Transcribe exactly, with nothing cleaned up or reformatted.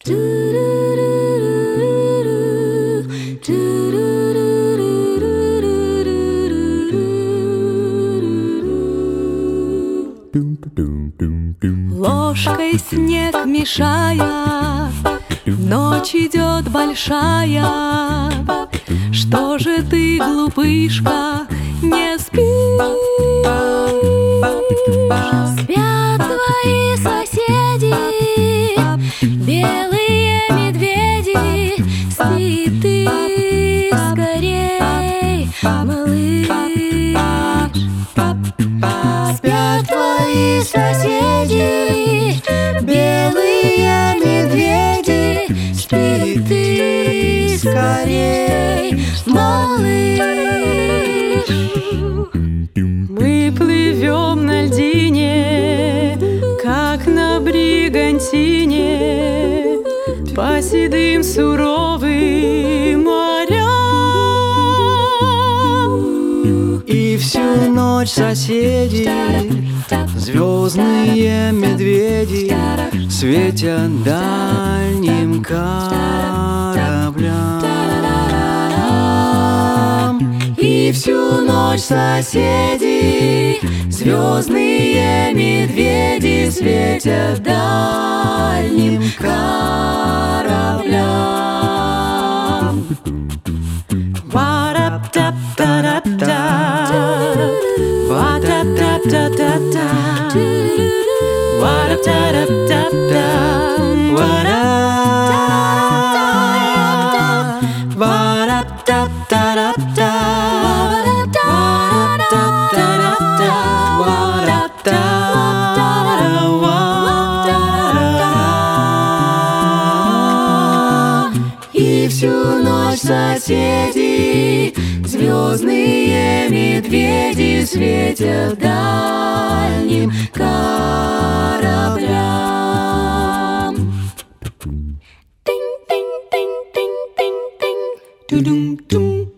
Ложкой снег мешая, ночь идет большая. Что же ты, глупышка, не спишь? Спят твои соседи, белые медведи. Спи ты скорей, малыш. Спят твои соседи, белые медведи. Спи ты скорей, малыш. Мы плывем на льдине, как на бригантине, по седым суровым морям. И всю ночь соседи, звездные медведи, светят дальним кораблям. И всю ночь соседи, звездные медведи, светят дальним кораблям. Ва-ра-та-та-ра-та, ва-та-та-та-та-та, ва-ра-та-ра-та-та, ва-ра, ва-ра-та-та-ра-та, ва-ра-та-та-ра-та, ва-ра-та-ра-ва. И всю ночь соседи, звездные медведи, светят дальним кораблям. Тинь-тинь-тинь-тинь-тинь-тинь. Ту-дум-дум.